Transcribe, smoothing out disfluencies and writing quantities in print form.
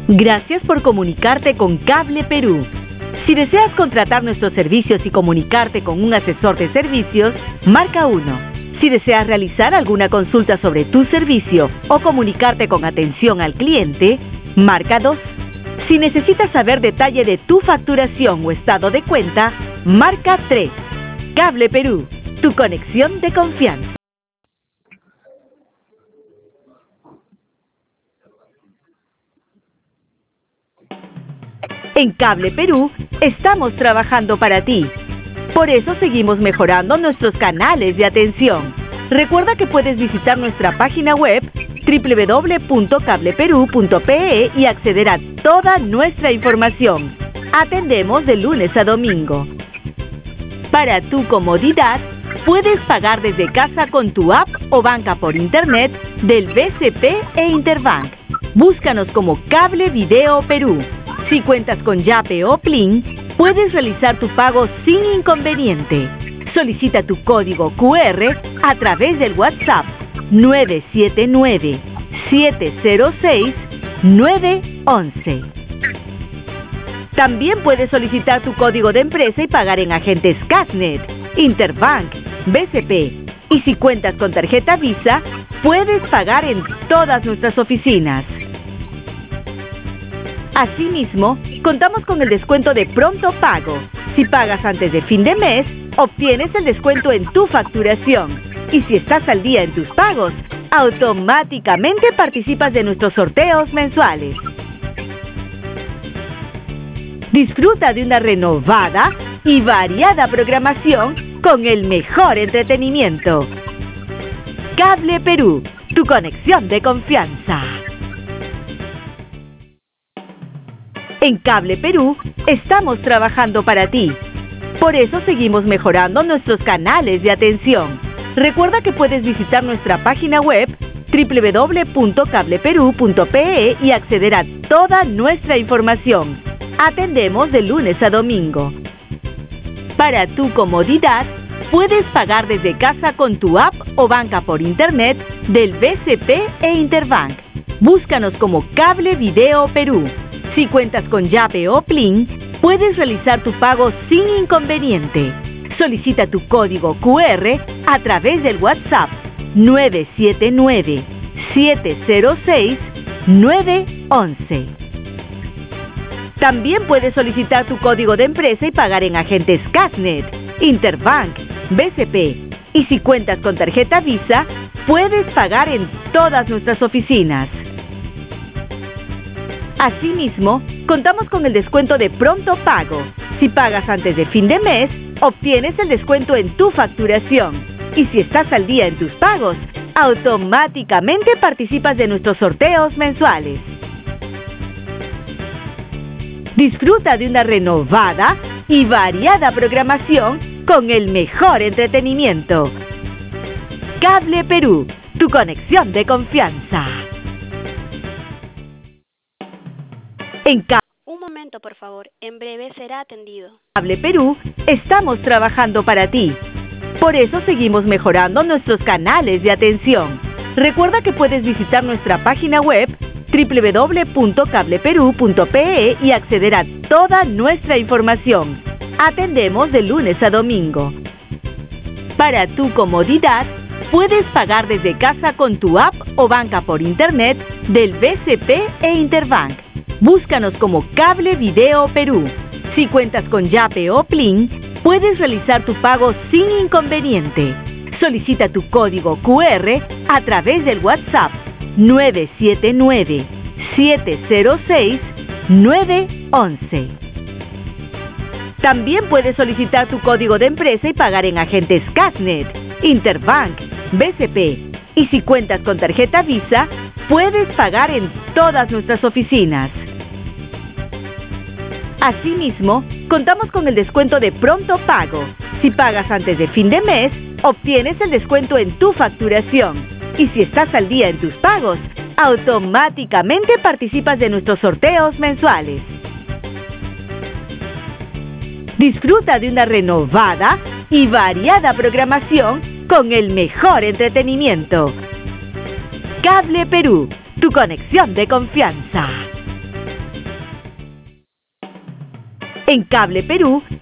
Gracias por comunicarte con Cable Perú. Si deseas contratar nuestros servicios y comunicarte con un asesor de servicios, marca 1. Si deseas realizar alguna consulta sobre tu servicio o comunicarte con atención al cliente, marca 2. Si necesitas saber detalle de tu facturación o estado de cuenta, marca 3. Cable Perú, tu conexión de confianza. En Cable Perú estamos trabajando para ti. Por eso seguimos mejorando nuestros canales de atención. Recuerda que puedes visitar nuestra página web www.cableperu.pe y acceder a toda nuestra información. Atendemos de lunes a domingo. Para tu comodidad, puedes pagar desde casa con tu app o banca por internet del BCP e Interbank. Búscanos como Cable Video Perú. Si cuentas con Yape o Plin, puedes realizar tu pago sin inconveniente. Solicita tu código QR a través del WhatsApp 979-706-911. También puedes solicitar tu código de empresa y pagar en agentes Casnet, Interbank, BCP. Y si cuentas con tarjeta Visa, puedes pagar en todas nuestras oficinas. Asimismo, contamos con el descuento de pronto pago. Si pagas antes de fin de mes, obtienes el descuento en tu facturación. Y si estás al día en tus pagos, automáticamente participas de nuestros sorteos mensuales. Disfruta de una renovada y variada programación con el mejor entretenimiento. Cable Perú, tu conexión de confianza. En Cable Perú estamos trabajando para ti. Por eso seguimos mejorando nuestros canales de atención. Recuerda que puedes visitar nuestra página web www.cableperu.pe y acceder a toda nuestra información. Atendemos de lunes a domingo. Para tu comodidad, puedes pagar desde casa con tu app o banca por internet del BCP e Interbank. Búscanos como Cable Video Perú. Si cuentas con Yape o Plin, puedes realizar tu pago sin inconveniente. Solicita tu código QR a través del WhatsApp 979-706-911. También puedes solicitar tu código de empresa y pagar en agentes Casnet, Interbank, BCP. Y si cuentas con tarjeta Visa, puedes pagar en todas nuestras oficinas. Asimismo, contamos con el descuento de pronto pago. Si pagas antes de fin de mes, obtienes el descuento en tu facturación. Y si estás al día en tus pagos, automáticamente participas de nuestros sorteos mensuales. Disfruta de una renovada y variada programación con el mejor entretenimiento. Cable Perú, tu conexión de confianza. Un momento, por favor. En breve será atendido. Cable Perú estamos trabajando para ti. Por eso seguimos mejorando nuestros canales de atención. Recuerda que puedes visitar nuestra página web www.cableperu.pe y acceder a toda nuestra información. Atendemos de lunes a domingo. Para tu comodidad, puedes pagar desde casa con tu app o banca por internet del BCP e Interbank. Búscanos como Cable Video Perú. Si cuentas con Yape o Plin, puedes realizar tu pago sin inconveniente. Solicita tu código QR a través del WhatsApp 979-706-911. También puedes solicitar tu código de empresa y pagar en agentes Casnet, Interbank, BCP. Y si cuentas con tarjeta Visa, puedes pagar en todas nuestras oficinas. Asimismo, contamos con el descuento de pronto pago. Si pagas antes de fin de mes, obtienes el descuento en tu facturación. Y si estás al día en tus pagos, automáticamente participas de nuestros sorteos mensuales. Disfruta de una renovada y variada programación con el mejor entretenimiento. Cable Perú, tu conexión de confianza. En Cable Perú